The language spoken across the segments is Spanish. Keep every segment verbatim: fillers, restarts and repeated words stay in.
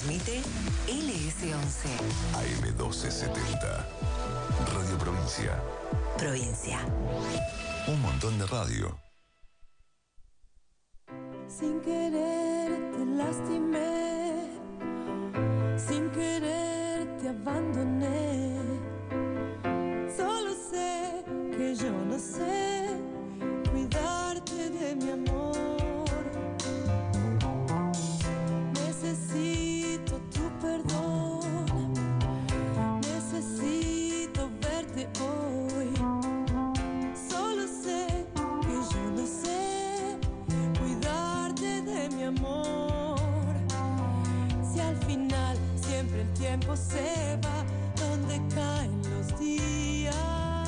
Transmite L S once. A M doce setenta. Radio Provincia. Provincia. Un montón de radio. Sin querer te lastimé, sin querer te abandoné. Solo sé que yo no sé cuidarte de mi amor. Necesito tu perdón, necesito verte hoy. Solo sé que yo no sé cuidarte de mi amor. Si al final siempre el tiempo se va donde caen los días.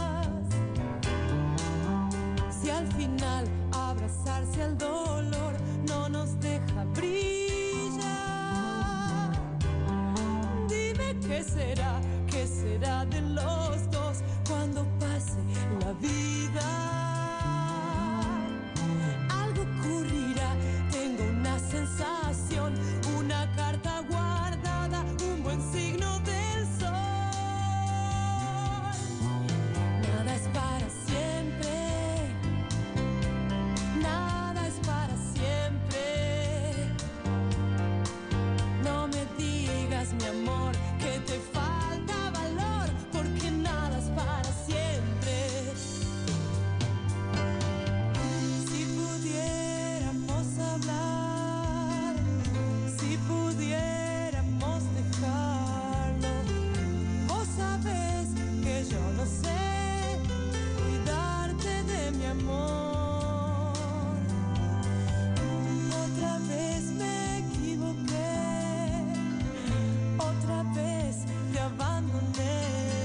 Si al final abrazarse al dolor no nos deja brillar. Dime qué será, qué será de los dos cuando pase la vida. Algo ocurrirá, tengo una sensación, una carta guardada, un buen signo del sol. Nada es para siempre, nada es para siempre. No me digas, mi amor, que te falta valor, porque nada es para siempre. Si pudiéramos hablar, si pudiéramos dejarlo, vos sabés que yo no sé cuidarte de mi amor. Otra vez me equivoqué, otra vez te abandoné.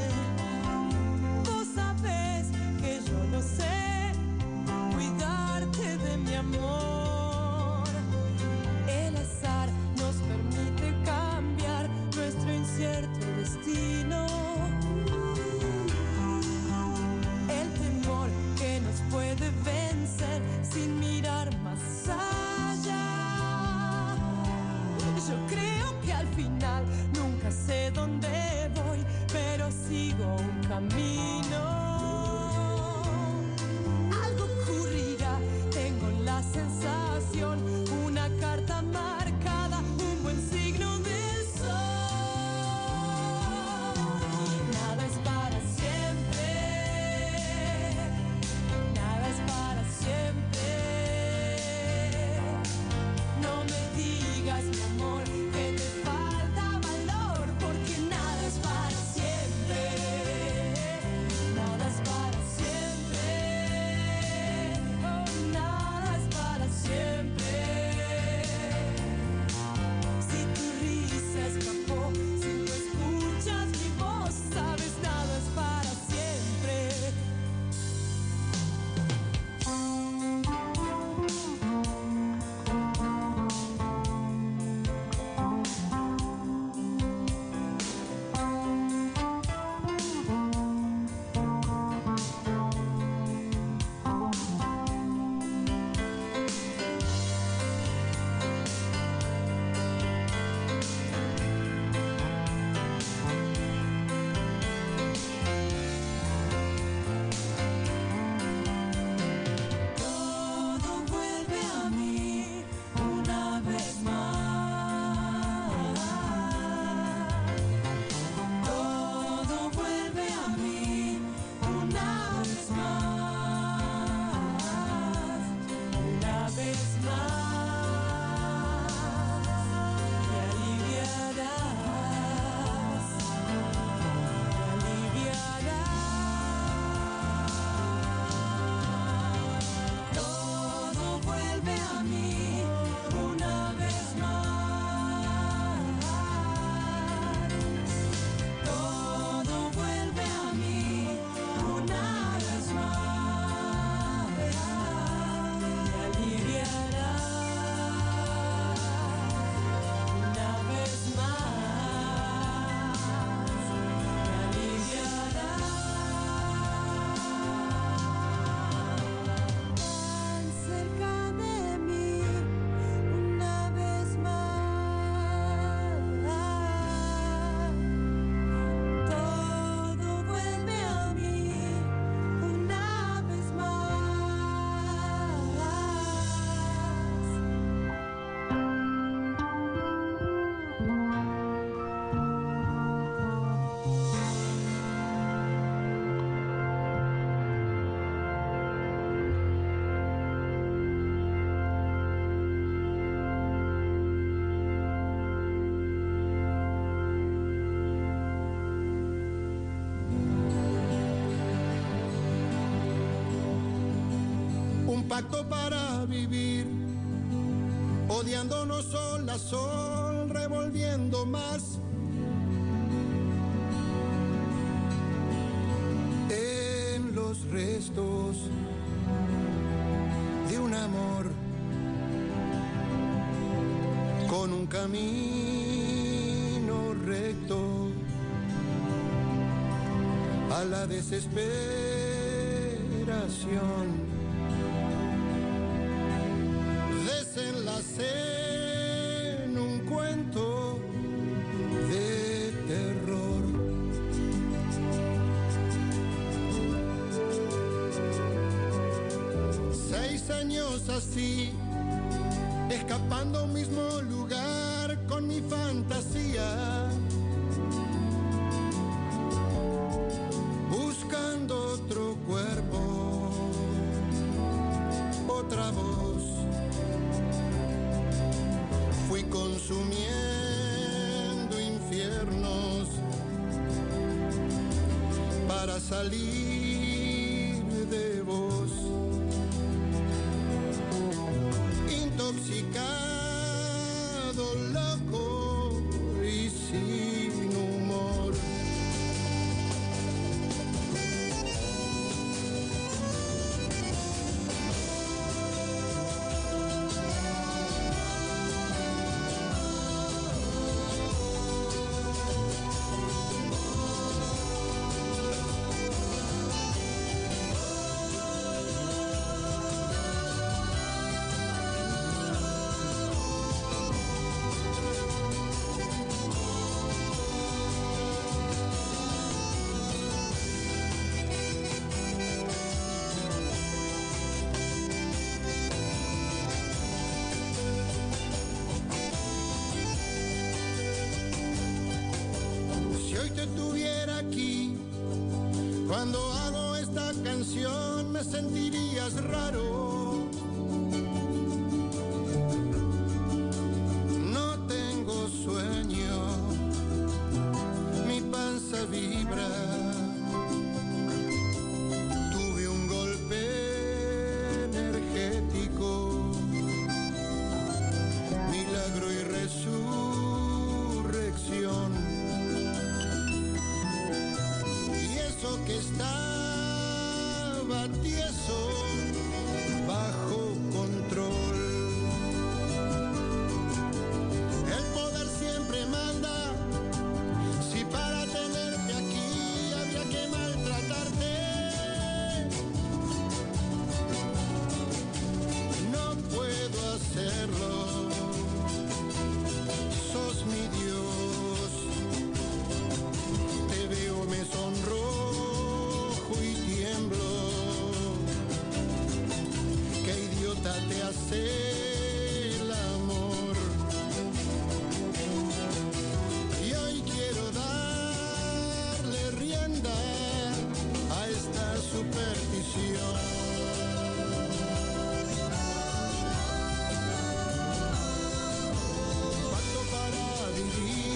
Vos sabés que yo no sé cuidarte de mi amor. El azar nos permite cambiar nuestro incierto destino. El temor que nos puede vencer sin mirar más allá. Yo creo que al final nunca sé dónde voy, pero sigo un camino. Algo ocurrirá, tengo la sensación, una carta marcada, un buen signo del sol. Nada es para siempre, nada es para siempre. No me digas, mi amor, que te falta valor, porque nada es para siempre. pacto para vivir, odiándonos sol a sol, revolviendo más. En los restos de un amor con un camino recto a la desesperación. Desenlacé en un cuento de terror. Seis años así, escapando a un mismo lugar con mi fantasía, buscando otro cuerpo, otra voz. Fui consumiendo infiernos para salir de vos, intoxicado, loco y sin humor. Cuando hago esta canción me sentirías raro. No tengo sueño, mi panza vibra. Tuve un golpe energético, milagro y resurrección. Que estaba tieso, bajo control. El poder siempre manda. Si para tenerte aquí habría que maltratarte, no puedo hacerlo. Sos mi Dios. Te veo, me sonrojo y tiemblo. Qué idiota te hace el amor. Y hoy quiero darle rienda a esta superstición. Pacto para vivir.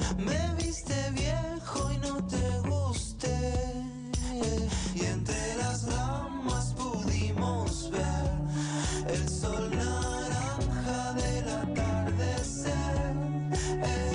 Me viste viejo y no te gusté, y entre las ramas pudimos ver el sol naranja del atardecer. Eh,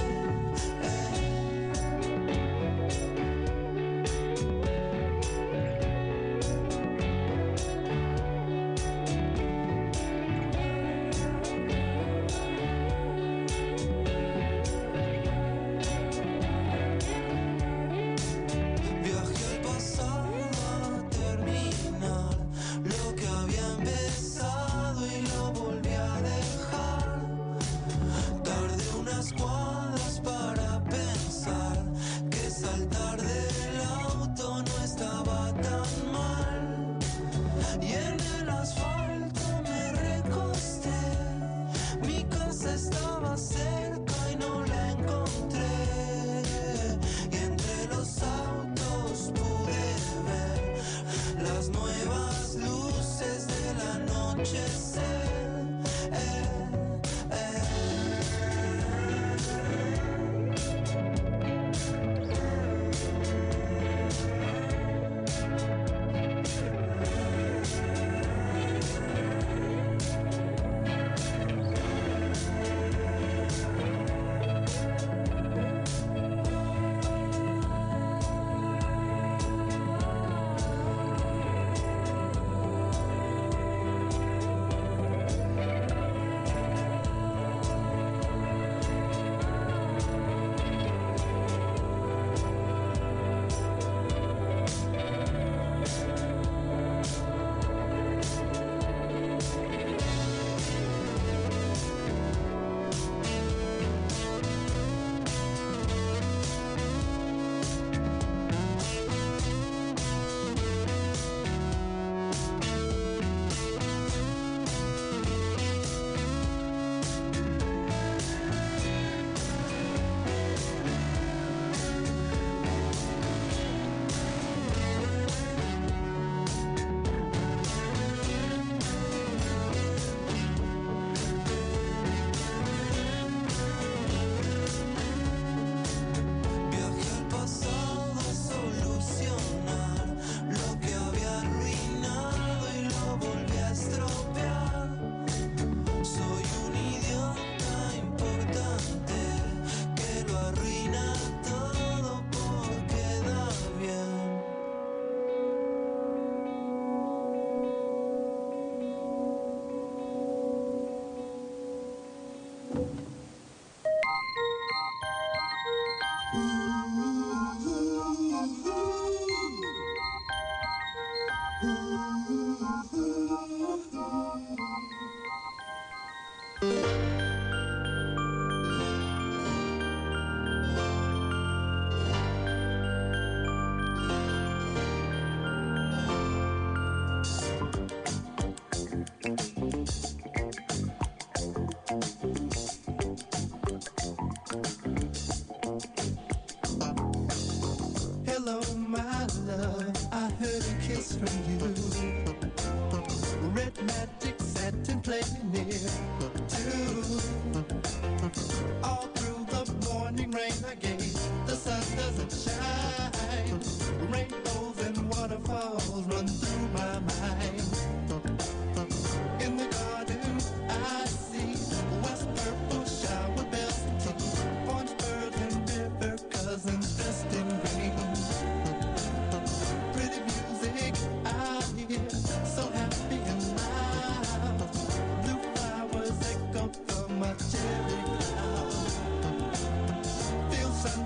Feel sun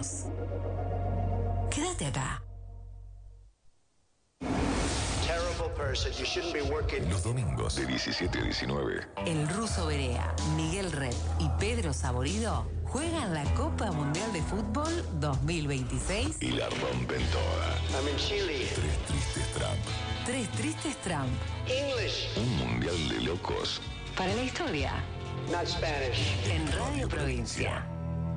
vos. Quédate acá. Los domingos de diecisiete a diecinueve. El Ruso Berea, Miguel Red y Pedro Saborido juegan la Copa Mundial de Fútbol dos mil veintiséis Y la rompen toda. I'm in Chile. Tres tristes Trump. Tres Tristes Trump. English, Un mundial de locos. Para la historia, not Spanish. en Radio Provincia.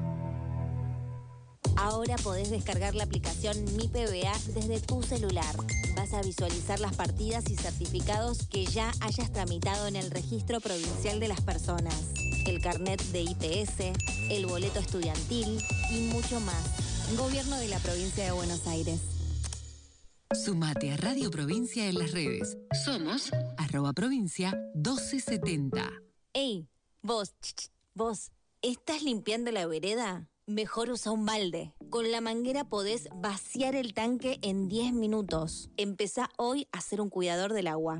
Ahora podés descargar la aplicación Mi P B A desde tu celular. Vas a visualizar las partidas y certificados que ya hayas tramitado en el Registro Provincial de las Personas, el carnet de I P S, el boleto estudiantil y mucho más. Gobierno de la Provincia de Buenos Aires. Sumate a Radio Provincia en las redes. Somos arroba provincia doce setenta. ¡Ey! Vos, ch, ch, vos, ¿estás limpiando la vereda? Mejor usa un balde. Con la manguera podés vaciar el tanque en diez minutos. Empezá hoy a ser un cuidador del agua.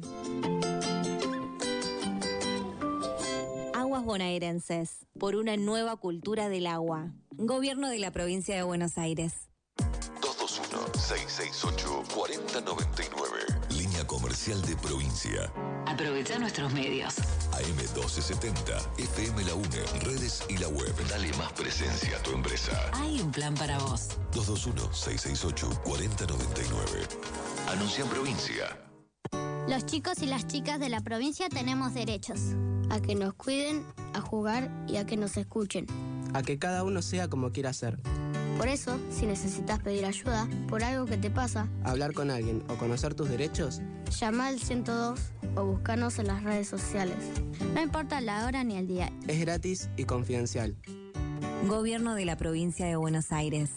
Aguas bonaerenses, por una nueva cultura del agua. Gobierno de la Provincia de Buenos Aires. dos dos uno, seis seis ocho, cuatro cero nueve nueve. Línea comercial de provincia. Aprovecha nuestros medios. A M doce setenta, F M La UNE, redes y la web. Dale más presencia a tu empresa. Hay un plan para vos. dos dos uno, seis seis ocho, cuatro cero nueve nueve. Anuncia en provincia. Los chicos y las chicas de la provincia tenemos derechos. A que nos cuiden, a jugar y a que nos escuchen. A que cada uno sea como quiera ser. Por eso, si necesitas pedir ayuda por algo que te pasa, Hablar con alguien o conocer tus derechos, llama al ciento dos o búscanos en las redes sociales. No importa la hora ni el día. es gratis y confidencial. Gobierno de la Provincia de Buenos Aires.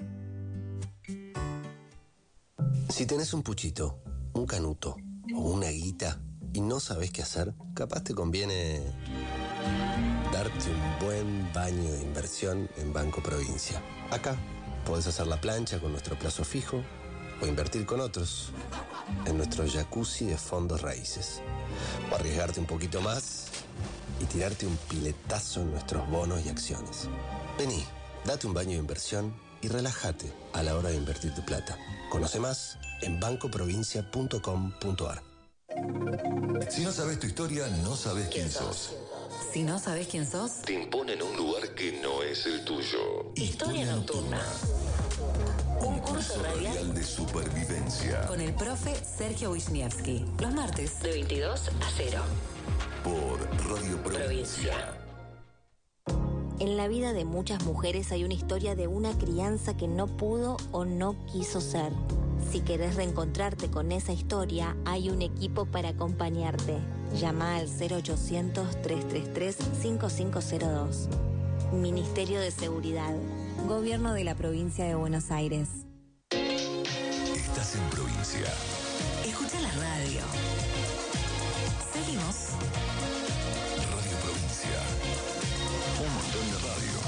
Si tenés un puchito, un canuto o una guita y no sabés qué hacer, capaz te conviene darte un buen baño de inversión en Banco Provincia. Acá podés hacer la plancha con nuestro plazo fijo o invertir con otros en nuestro jacuzzi de fondos raíces. O arriesgarte un poquito más y tirarte un piletazo en nuestros bonos y acciones. Vení, date un baño de inversión y relájate a la hora de invertir tu plata. Conoce más en banco provincia punto com punto a r. Si no sabes tu historia, no sabes quién sos. Si no sabés quién sos, Te imponen a un lugar que no es el tuyo. Historia Nocturna. Un curso radial Radial de supervivencia. con el profe Sergio Wisniewski. Los martes de veintidós a cero. Por Radio Provincia. En la vida de muchas mujeres hay una historia de una crianza que no pudo o no quiso ser. Si querés reencontrarte con esa historia, hay un equipo para acompañarte. Llama al cero ochocientos, tres tres tres, cinco cinco cero dos. Ministerio de Seguridad. Gobierno de la Provincia de Buenos Aires. Estás en provincia. Escucha la radio. Seguimos. Radio Provincia. Un montón de radio.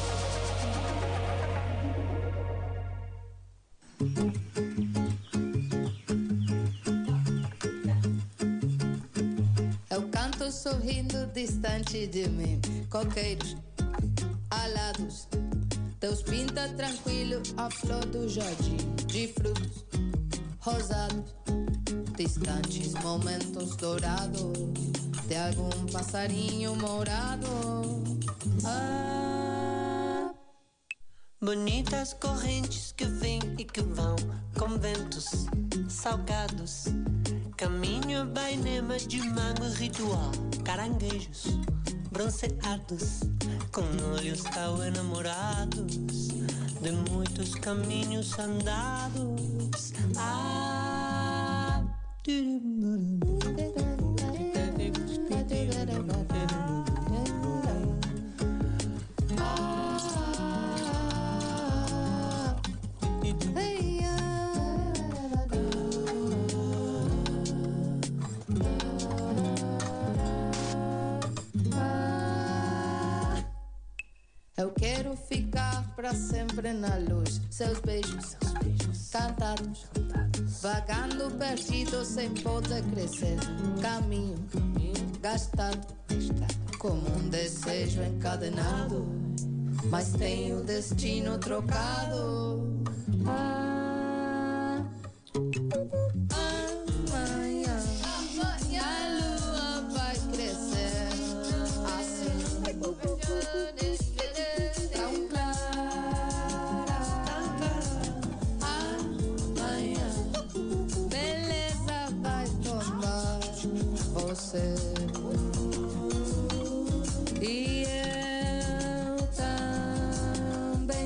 Eu canto sorrindo distante de mim, coqueiros alados. Deus pinta tranquilo a flor do jardim, de frutos rosados, distantes momentos dourados de algum passarinho morado. Ah. Bonitas correntes que vêm e que vão, com ventos salgados. Caminho a bainema de mango ritual, caranguejos bronzeados, com olhos tão enamorados de muitos caminhos andados. Ah, Eu quero ficar pra sempre na luz. Seus beijos, seus beijos cantados, vagando perdido sem poder crescer. Caminho, caminho gastado, gastado, como um desejo encadenado. mas tenho o destino trocado. Ah, amanhã, amanhã a lua vai crescer assim tão clara. Amanhã beleza vai tomar você. E eu também.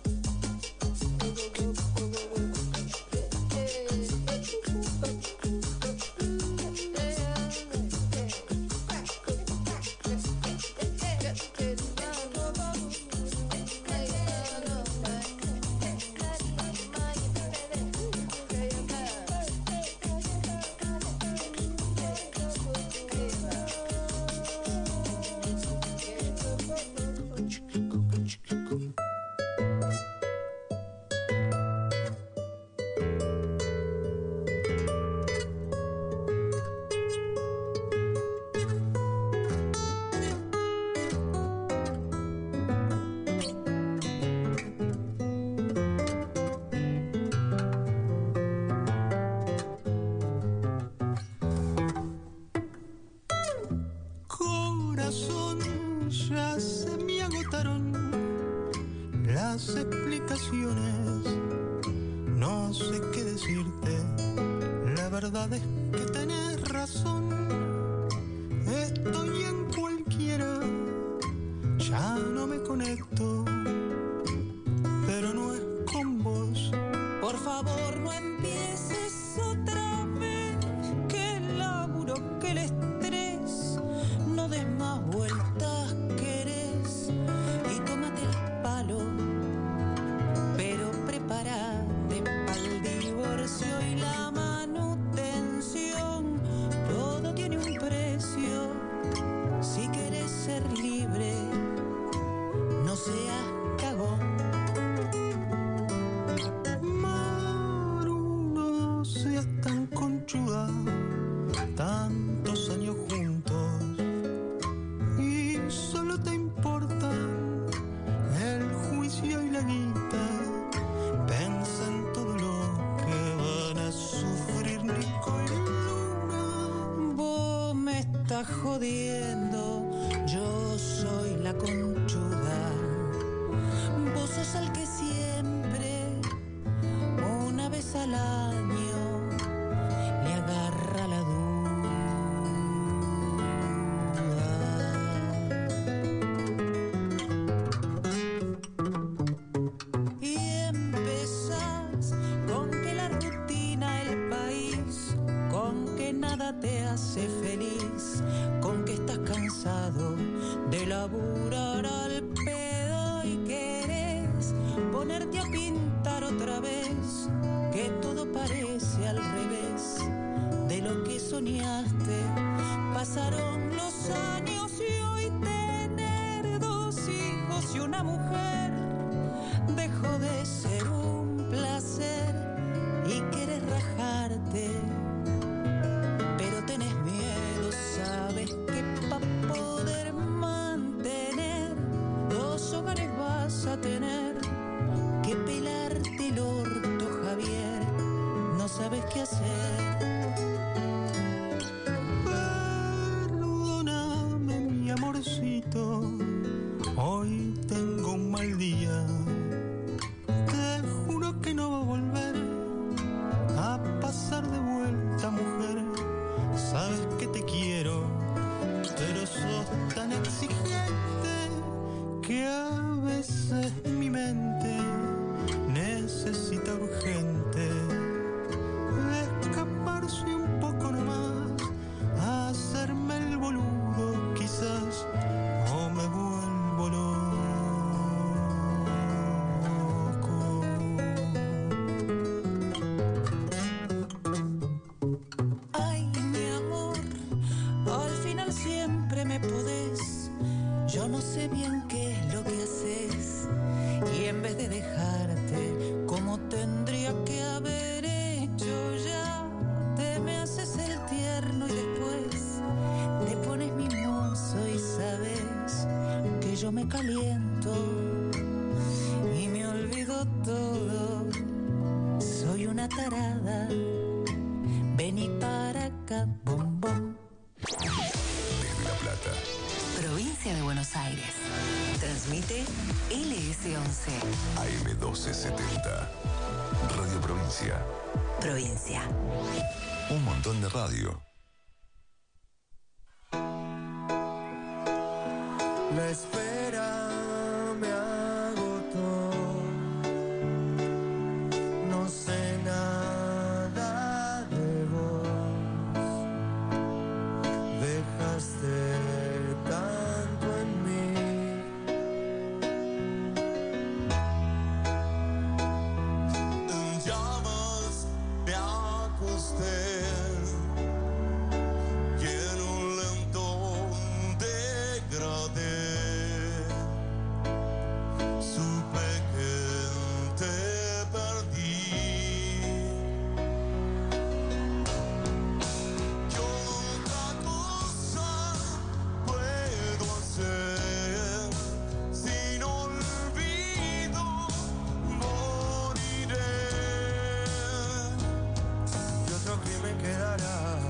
Corazón, ya se me agotaron las explicaciones. No sé qué decirte, la verdad es que tenés razón. Estoy en cualquiera, ya no me conecto, pero no es con vos. Por favor, no empieces otra vez, que el laburo, que el estrés, no des más vueltas, querés, y tómate el palo, pero prepárate pa'l divorcio y la manutención. Todo tiene un precio, si querés ser libre, no seas cagón. Maru, no seas tan conchuda, tantos años juntos y solo te importan el juicio y la guita. Pensa en todo lo que van a sufrir Nico y Luna. Vos me estás jodiendo, yo soy la conchuda. Vos sos el que siempre, una vez al año, le agarra la duda. Y empezás con que la rutina, el país, con que nada te hace feliz, con que estás cansado de laburar al pedo y querés ponerte a pintar otra vez, que todo parece al revés de lo que soñaste. Pasaron los años y hoy tener dos hijos y una mujer dejó de ser un placer y querés rajarte, pero tenés miedo, sabes que pa' poder mantener dos hogares vas a tener que pelarte el orto, Javier, no sabes qué hacer. Perdóname, mi amorcito, hoy tengo un mal día. Te juro que no va a volver a pasar de vuelta, mujer. Sabes que te quiero, pero sos tan exigente que a veces mi mente necesita urgente escaparse un poco nomás, hacerme el boludo quizás, o me vuelvo loco. Ay, mi amor, al final siempre me podés. Yo no sé bien qué es lo que haces, y en vez de dejarte como tendría que haber hecho ya, te me haces el tierno y después te pones mimoso y sabes que yo me caliento Un montón de radio. La espera me agotó. No sé nada de vos. Dejaste tanto en mí. En llamas me acosté. Y en un lento degradé supe que te perdí. ¿Qué otra cosa puedo hacer? Sin olvido moriré. Y otro crimen quedará.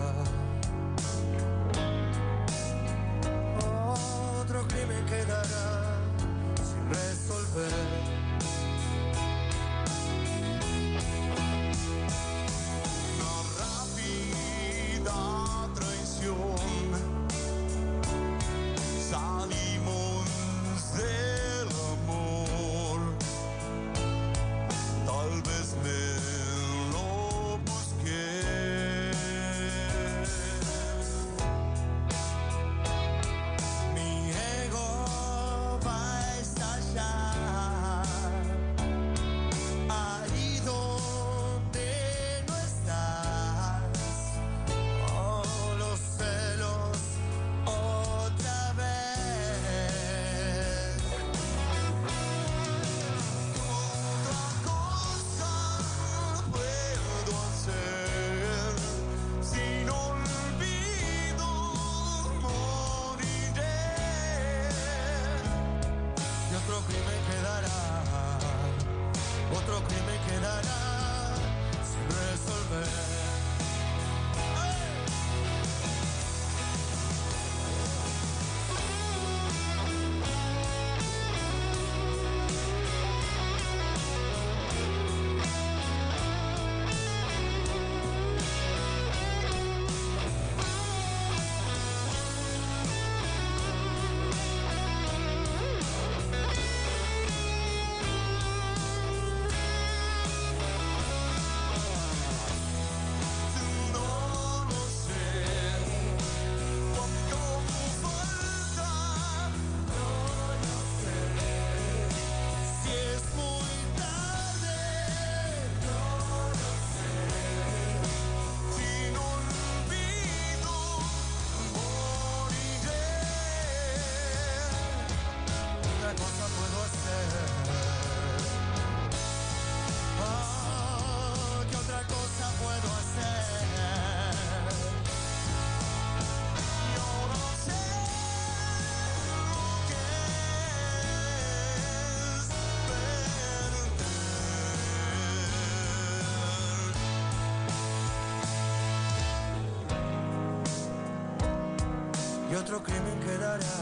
Otro crimen quedará sin resolver. Una rápida traición. Salimos del amor. Tal vez me lo busqué. Mi ego va a estallar. Ahí donde no estás. Oh, los celos otra vez. Otra cosa puedo hacer. Sin olvido moriré. Y otro crimen quedará. Otro crimen quedará sin resolver. No lo sé cuánto falta. No lo sé si es muy tarde. No lo sé. Sin olvido moriré. Una cosa puedo hacer. Ah, ¿qué otra cosa puedo hacer? Yo no sé lo que es perder. Y otro crimen quedará.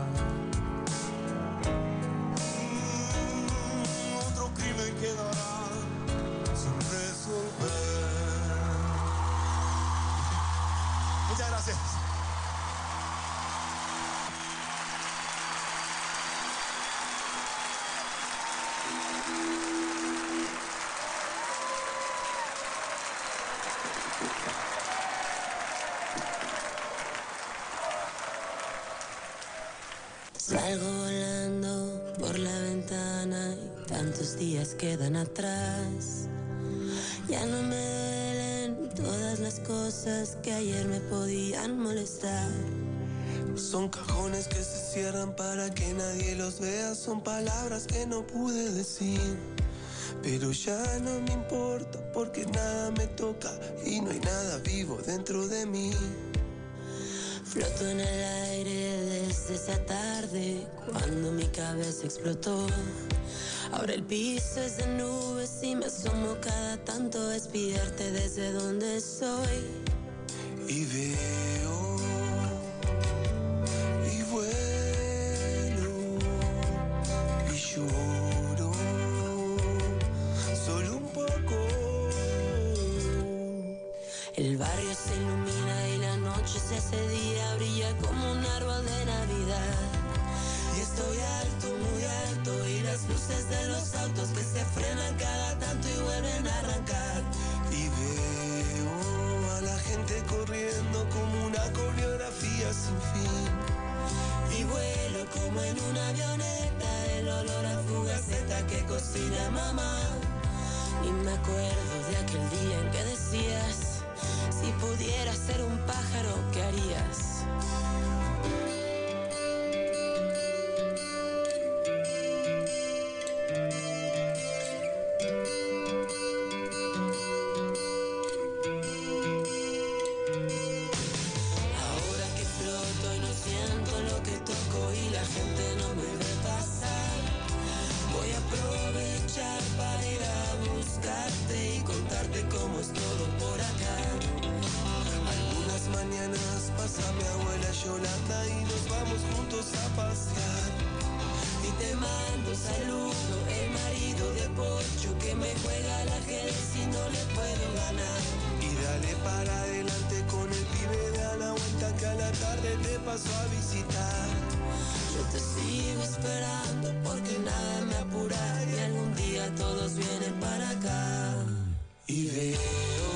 Mm, Otro crimen quedará sin resolver. Muchas gracias. Salgo volando por la ventana y tantos días quedan atrás. Ya no me duelen todas las cosas que ayer me podían molestar. Son cajones que se cierran para que nadie los vea. Son palabras que no pude decir. Pero ya no me importa porque nada me toca y no hay nada vivo dentro de mí. Floto en el aire desde esa tarde cuando mi cabeza explotó. Ahora el piso es de nubes y me asomo cada tanto a espiarte desde donde estoy. Y veo y vuelo y lloro solo un poco. El barrio se ilumina y la noche se hace día, brilla como un árbol de Navidad. Y estoy alto, muy alto, y las luces de los autos que se frenan cada tanto y vuelven a arrancar. Y veo a la gente corriendo como una coreografía sin fin. Y vuelo como en una avioneta, el olor a fugaceta que cocina mamá. Y me acuerdo de aquel día en que decías, si pudieras ser un pájaro, ¿qué harías? Yolanda y nos vamos juntos a pasear. Y te mando un saludo, el marido de Pocho que me juega al ajedrez y no le puedo ganar. Y dale para adelante con el pibe de a la vuelta que a la tarde te paso a visitar. Yo te sigo esperando porque nada me apura y algún día todos vienen para acá. Y veo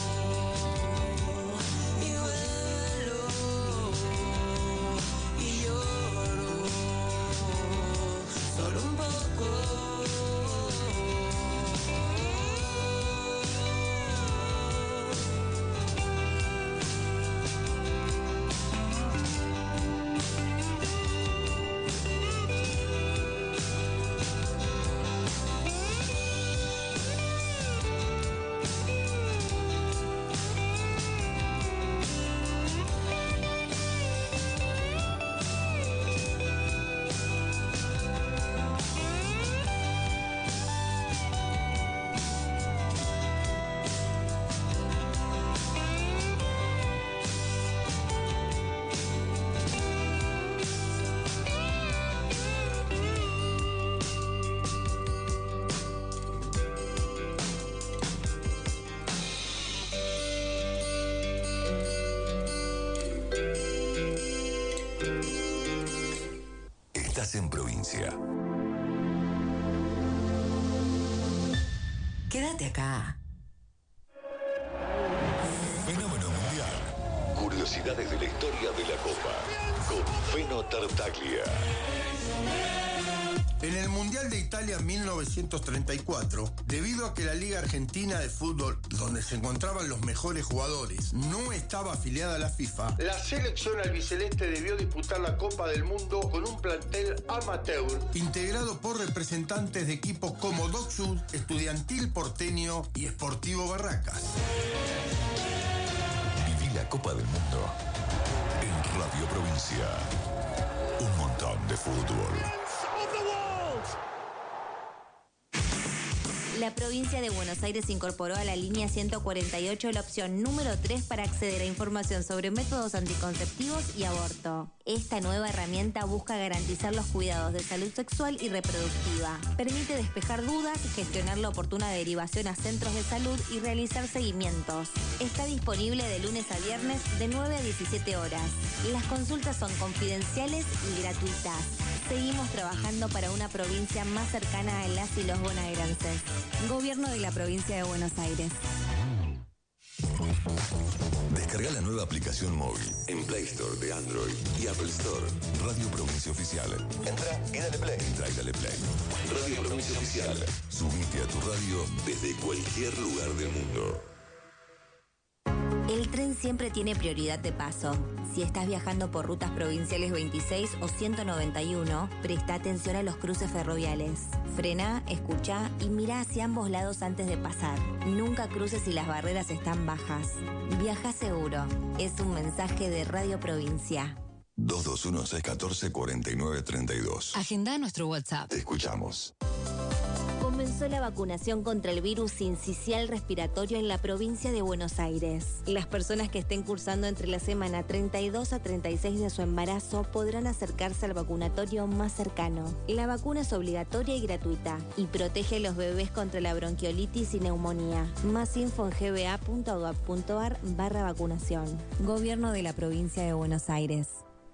en provincia. Quédate acá. Fenómeno mundial. Curiosidades de la historia de la Copa. Con Feno Tartaglia. En el Mundial de Italia mil novecientos treinta y cuatro, debido a que la Liga Argentina de Fútbol, donde se encontraban los mejores jugadores, no estaba afiliada a la FIFA, la selección albiceleste debió disputar la Copa del Mundo con un plantel amateur, integrado por representantes de equipos como Dock Sud, Estudiantil Porteño y Sportivo Barracas. Viví la Copa del Mundo en Radio Provincia. Un montón de fútbol. La provincia de Buenos Aires incorporó a la línea ciento cuarenta y ocho la opción número tres para acceder a información sobre métodos anticonceptivos y aborto. Esta nueva herramienta busca garantizar los cuidados de salud sexual y reproductiva. Permite despejar dudas, gestionar la oportuna derivación a centros de salud y realizar seguimientos. Está disponible de lunes a viernes de nueve a diecisiete horas. Las consultas son confidenciales y gratuitas. Seguimos trabajando para una provincia más cercana a las y los bonaerenses. Gobierno de la provincia de Buenos Aires. Descarga la nueva aplicación móvil en Play Store de Android y Apple Store. Radio Provincia Oficial. Entra y dale play. Entra y dale play. Radio Provincia Oficial. Subite a tu radio desde cualquier lugar del mundo. El tren siempre tiene prioridad de paso. Si estás viajando por rutas provinciales veintiséis o ciento noventa y uno, presta atención a los cruces ferroviales. Frena, escucha y mira hacia ambos lados antes de pasar. Nunca cruces si las barreras están bajas. Viaja seguro. Es un mensaje de Radio Provincia. dos dos uno, seis uno cuatro, cuatro nueve tres dos. Agenda nuestro WhatsApp. Te escuchamos. Comenzó comenzó la vacunación contra el virus sincicial respiratorio en la provincia de Buenos Aires. Las personas que estén cursando entre la semana treinta y dos a treinta y seis de su embarazo podrán acercarse al vacunatorio más cercano. La vacuna es obligatoria y gratuita y protege a los bebés contra la bronquiolitis y neumonía. Más info en gba.gov.ar barra vacunación. Gobierno de la provincia de Buenos Aires.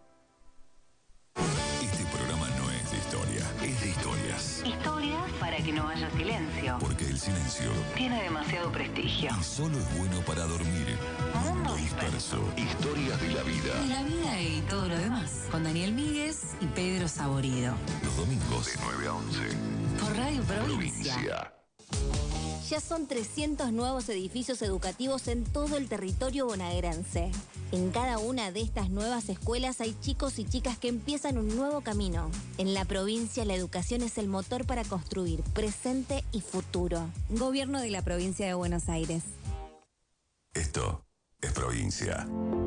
Este programa no es de historia, es de historias. Historias para que no haya silencio. Porque el silencio Tiene demasiado prestigio. y solo es bueno para dormir. Mundo disperso. Historias de la vida. La vida y todo lo demás. Con Daniel Míguez y Pedro Saborido. Los domingos de nueve a once. Por Radio Provincia. Provincia. Ya son trescientos nuevos edificios educativos en todo el territorio bonaerense. En cada una de estas nuevas escuelas hay chicos y chicas que empiezan un nuevo camino. En la provincia, la educación es el motor para construir presente y futuro. Gobierno de la provincia de Buenos Aires. Esto es provincia.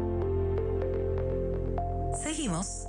Seguimos.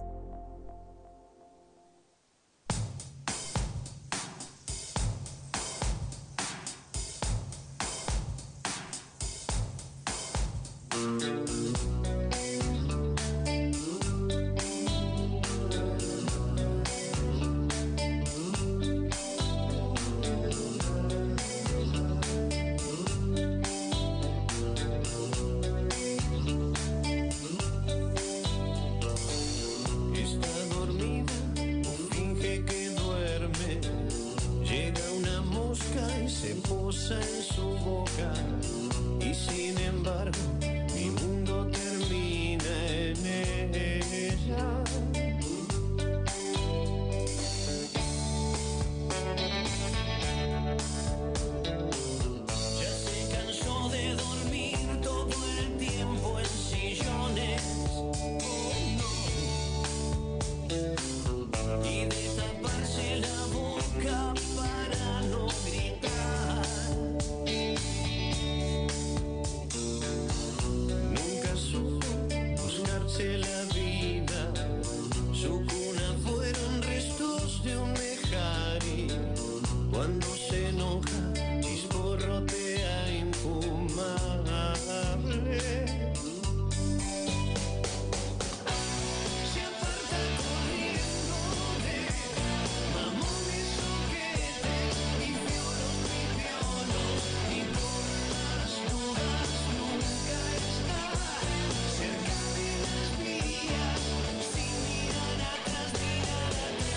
Está dormida o finge que duerme. Llega una mosca y se posa en su boca. Y sin embargo, mi mundo termina en ella. Ya se cansó de dormir todo el tiempo en sillones. Y de taparse la boca para no gritar. Nunca supo buscarse la vida. Su cuna fueron restos de un mejari. Cuando se enoja, chisporrotea infumable. Se aparta corriendo de mamones, soquetes y fiolos, pipiolos. Y por las dudas nunca está cerca de las vías, sin mirar atrás, mirar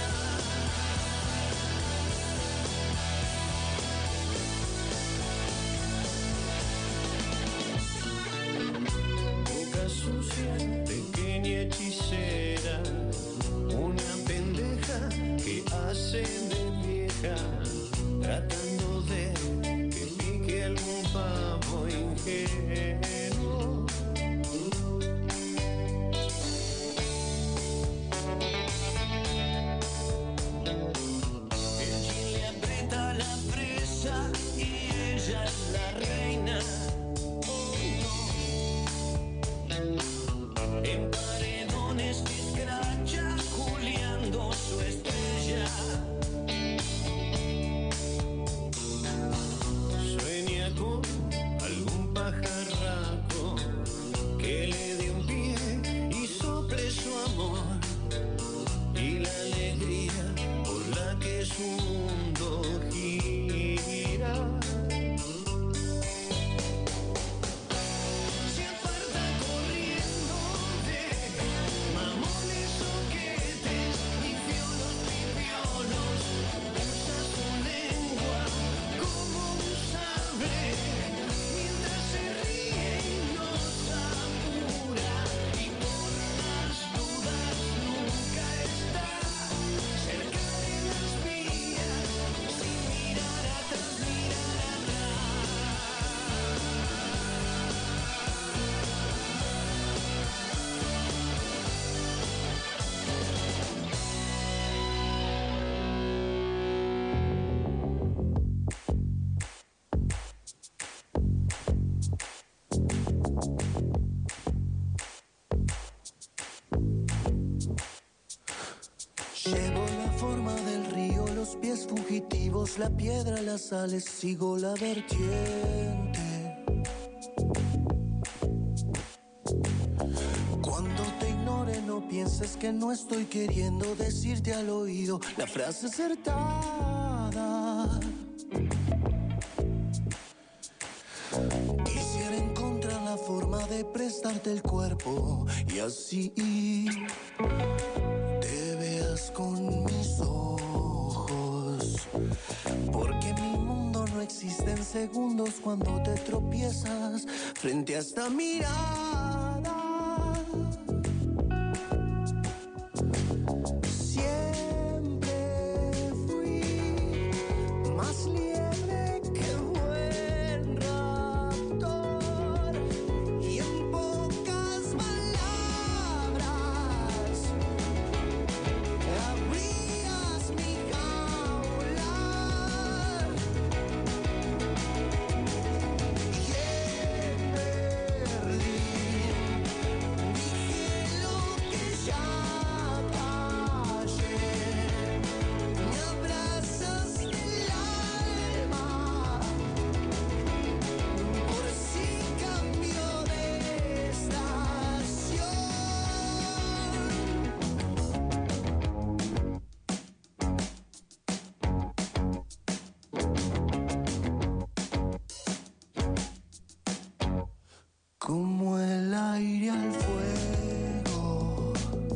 atrás. Boca sucia, pequeña hechicera, una pendeja que hace de vieja, tratando de que pique algún pavo ingenuo. El jean le aprieta la presa y ella es la reina. En paredones que escracha, juliando su estrella. Sueña con algún pajarraco que le dé un pie y sople su amor. Y la alegría por la que su mundo gira. Se aparta corriendo de mamones, soquetes y fiolos, pipiolos. Usa su lengua como un sable, mientras se ríe y nos apura. Y por las dudas nunca está cerca de las vías, sin mirar atrás, mirar Llevo la forma del río, los pies fugitivos vos la piedra, las sales, sigo la vertiente. Cuando te ignore no pienses que no estoy queriendo decirte al oído la frase acertada. Quisiera encontrar la forma de prestarte el cuerpo y así te veas con mis ojos, porque mi mundo no existe en segundos cuando te tropiezas frente a esta mirada. Siempre fui más liebre que buen raptor y en pocas palabras abrías mi jaula y en Berlín dije lo que ya callé. Me abrazas del alma por si cambio de estación. Como el aire al fuego,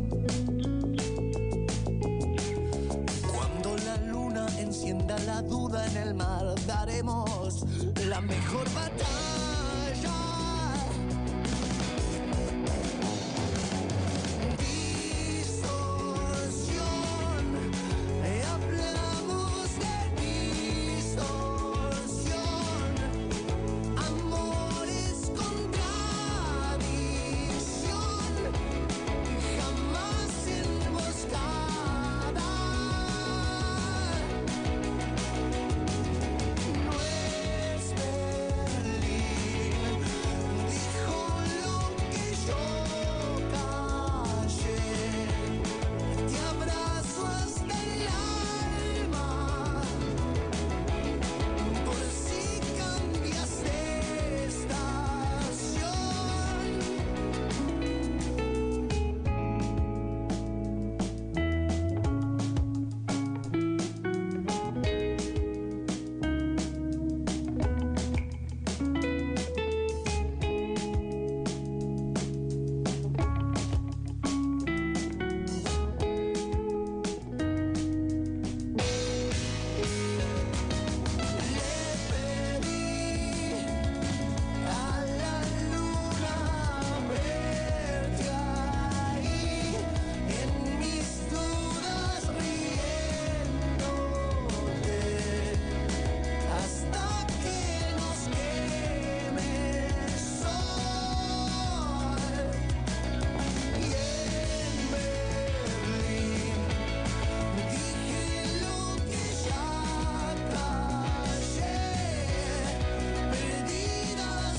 cuando la luna encienda la duda en el mar, daremos la mejor batalla. Distorsión, hablamos de distorsión. Amores contradicción, jamás emboscada. No es Berlín, dijo lo que yo callé. Te abrazo hasta el alma por si cambias de estación. Le pedí a la luna verte ahí, en mis dudas riéndote, hasta que nos queme el sol. Y en Berlín dije lo que ya callé. Perdidas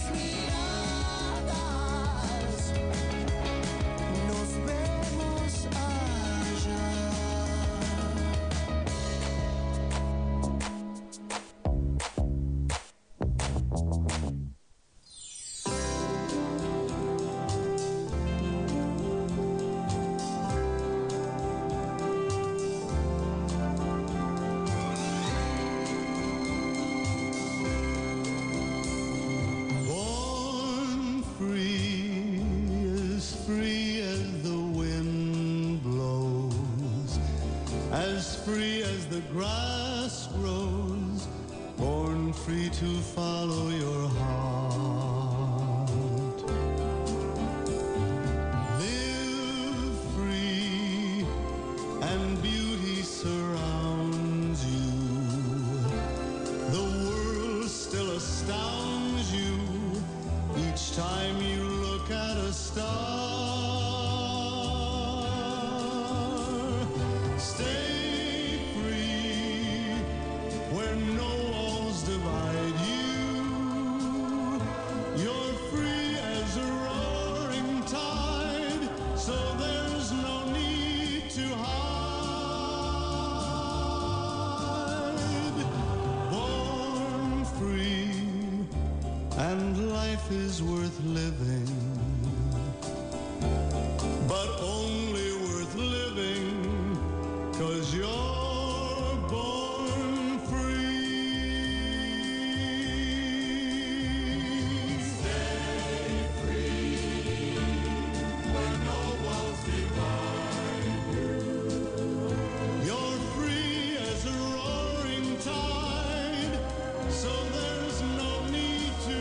miradas, nos vemos allá. Born free, as free as the wind blows, as free as the grass grows, born free to follow your heart. Live free and beauty surrounds you. The world still astounds you each time you look at a star. Stay free where no walls divide you. You're free as a roaring tide, so there's no need to hide. worth living, but only worth living 'cause you're born free. Stay free when no walls divide you. You're free as a roaring tide, so there's no need to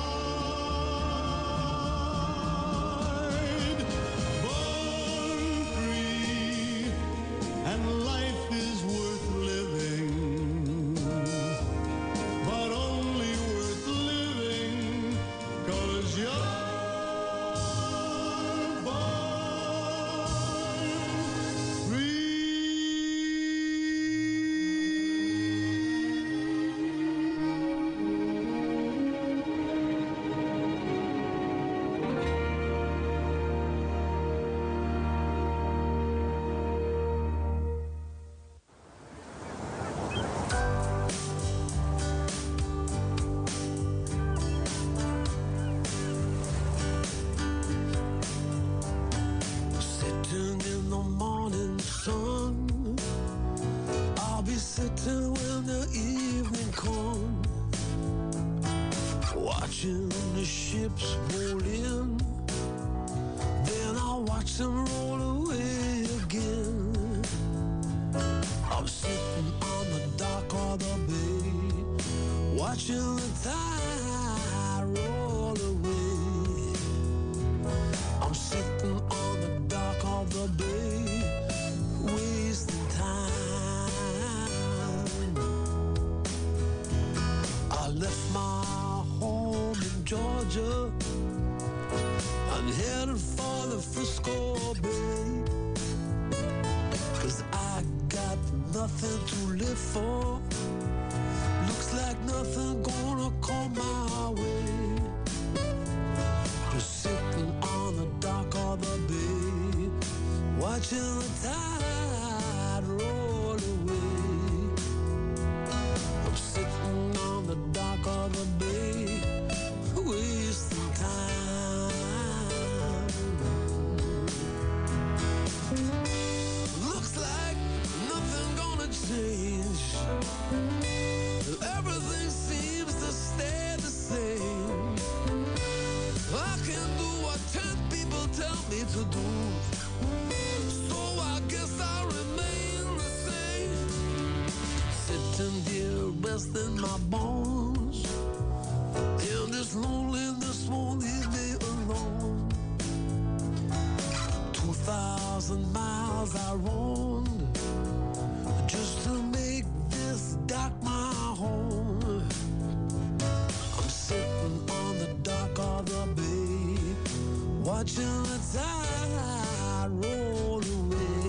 hide. Born free, and life is worth living, but only worth living 'cause you're born free. Sitting in the morning sun, I'll be sitting when the evening comes, watching the ships roll in, then I'll watch them roll away again. I'm sitting on the dock of the bay, watching the tide roll away. I'm sitting on the dock of the bay, wasting time. I left my home in Georgia and headed for the Frisco Bay, 'cause I got nothing to live for. Looks like nothing gonna come my way. Just sitting on the dock of the bay, watching the tide roll away. I'm sitting on the dock of the bay, wasting time. Looks like nothing gonna change. Everything seems to stay the same. I can do what ten people tell me to do, so I guess I'll remain the same. Sitting here resting my bones, and this loneliness won't leave me alone. Two thousand miles I roamed just to make this dock my home. I'm sitting on the dock of the bay, watching the tide roll away.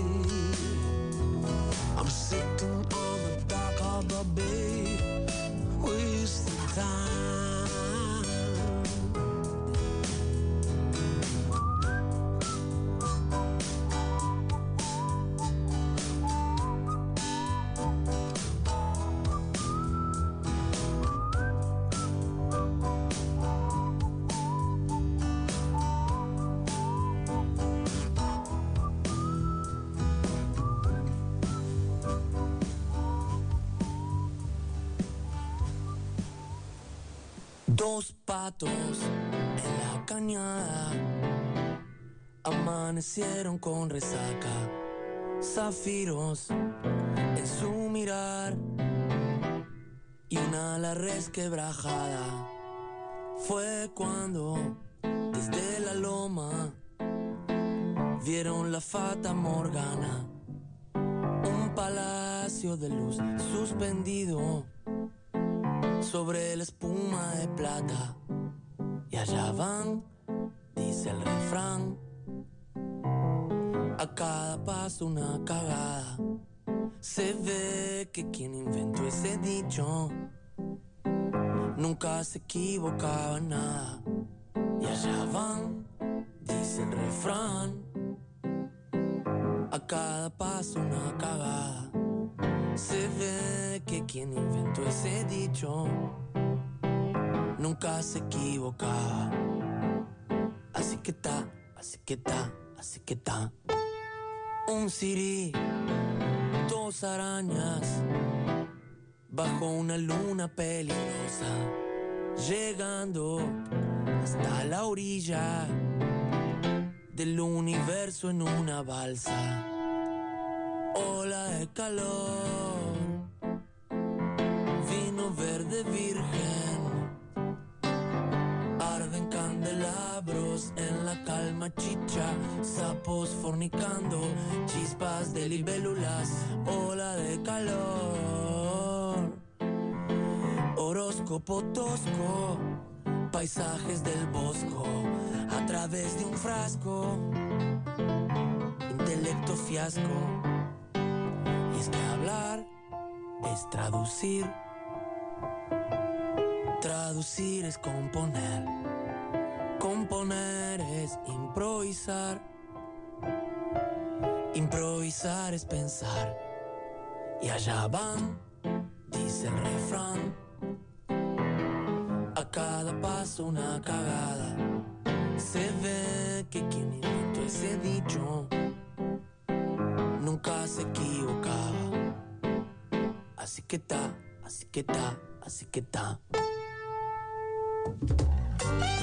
I'm sitting on the dock of the bay, wasting time. Dos patos en la cañada amanecieron con resaca, zafiros en su mirar y una ala resquebrajada. Fue cuando desde la loma vieron la fata Morgana, un palacio de luz suspendido sobre la espuma de plata, y allá van, dice el refrán, a cada paso una cagada. Se ve que quien inventó ese dicho nunca se equivocaba en nada, y allá van, dice el refrán, a cada paso una cagada. Se ve que quien inventó ese dicho nunca se equivocaba. que está, así que está, así que está. Un sirí, dos arañas, bajo una luna peligrosa, llegando hasta la orilla del universo en una balsa. Ola de calor, vino verde virgen, arden candelabros en la calma chicha, sapos fornicando, chispas de libélulas. Ola de calor, horóscopo tosco, paisajes del bosco, a través de un frasco, intelecto fiasco. Y es que hablar es traducir, traducir es componer, componer es improvisar, improvisar es pensar. Y allá van, dice el refrán, a cada paso una cagada. Se ve que quien inventó ese dicho nunca se equivocaba. Así que está, así que está, así que está.